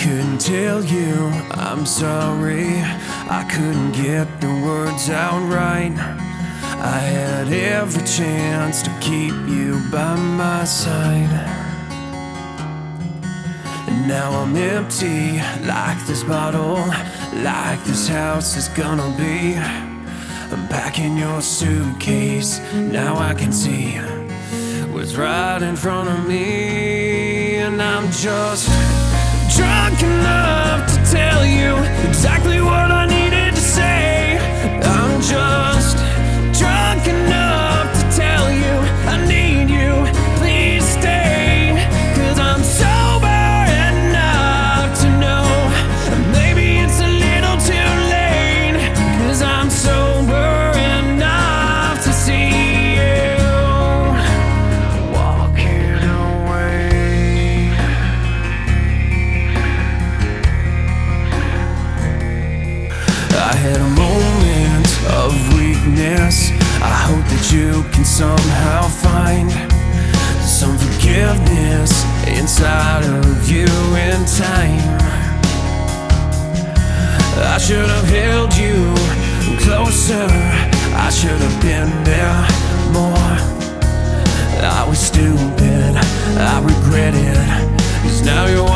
couldn't tell you I'm sorry. I couldn't get the words out right. I had every chance to keep you by my side, and now I'm empty, like this bottle, like this house is gonna be. I'm packing your suitcase, now I can see what's right in front of me. And I'm just drunk enough to tell you exactly what I needed to say. I'm just drunk enough to tell you I need you, please stay. 'Cause I'm sober enough to know maybe it's a little too late. 'Cause I'm sober enough to see you walking away. I had a moment of weakness. I hope that you can somehow find some forgiveness inside of you in time. I should have held you closer, I should have been there more. I was stupid, I regret it, 'cause now you're